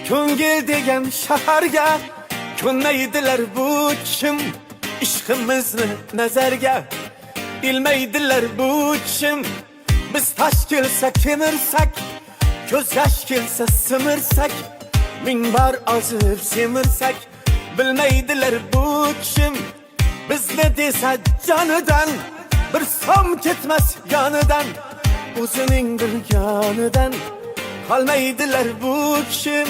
Ko'ngil degan shaharga ko'nmaydilar bu kim? Ishqimizni nazarga ilmaydilar bu kim? Biz tash kelsa kemirsak, ko'z yosh kelsa simirsak, ming bor ozib semirsak, bilmaydilar bu kim? Bizni desa jonidan bir so'm ketmas yonidan, o'zining bilganidan qolmaydilar bu kim?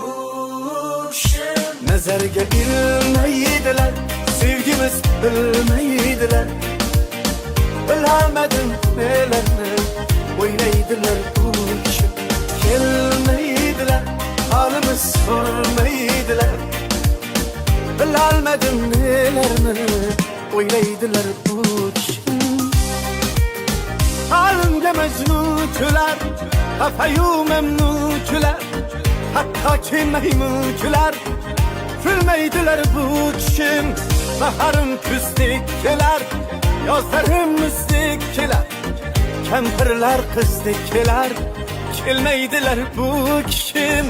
Nazarga ilmaydilar, sevgimiz bilmaydilar. Bilamadim nelarni o'ylaydilar bu kim? Kelmaydilar, holimiz sormaydilar. Bilamadim nelarni o'ylaydilar bu kim? Halimga majnun kular, xafayu memnun kular, hattoki maymun kular. Kulmaydilar bu kim? Baharim kuzdek kelar, yozlarim muzdek kelar. Kampirlar qizdek kelar, kelmaydilar bu kim?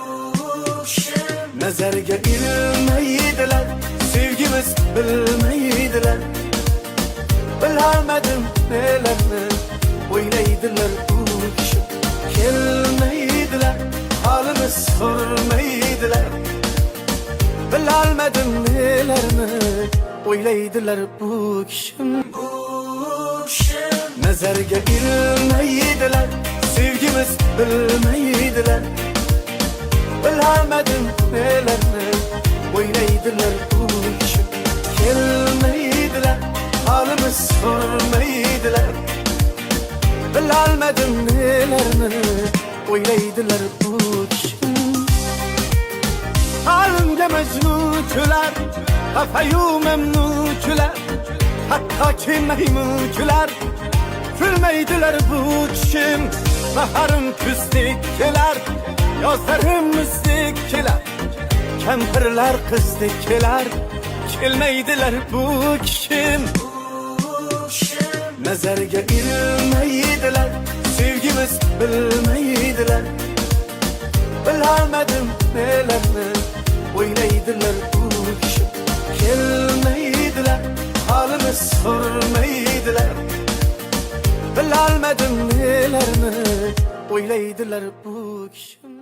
Nazarga ilmaydilar, sevgimiz bilmaydilar. Bilamadim nelarni o'ylaydilar bu kim? Kelmaydilar, holimiz sormaydilar. Bilamadim nelarni o'ylaydilar bu kim? Nazarga ilmaydilar, sevgimiz bilmaydilar. Bilamadim nelarni o'ylaydilar bu kim? Kelmaydilar, holimiz sormaydilar. Bilamadim nelarni o'ylaydilar bu kim? Halimga majnun kular, xafayu memnun kular, hattoki maymun kular. Kulmaydilar bu kim? Baharim kuzdek kelar, yozlarim muzdek kelar. Kampirlar qizdek kelar, kelmaydilar bu kim? Nazarga ilmaydilar, sevgimiz bilmaydilar. Bilamadim nelarni o'ylaydilar bu kim? Kelmaydilar, holimiz sormaydilar. Bilamadim nelarni o'ylaydilar bu kim?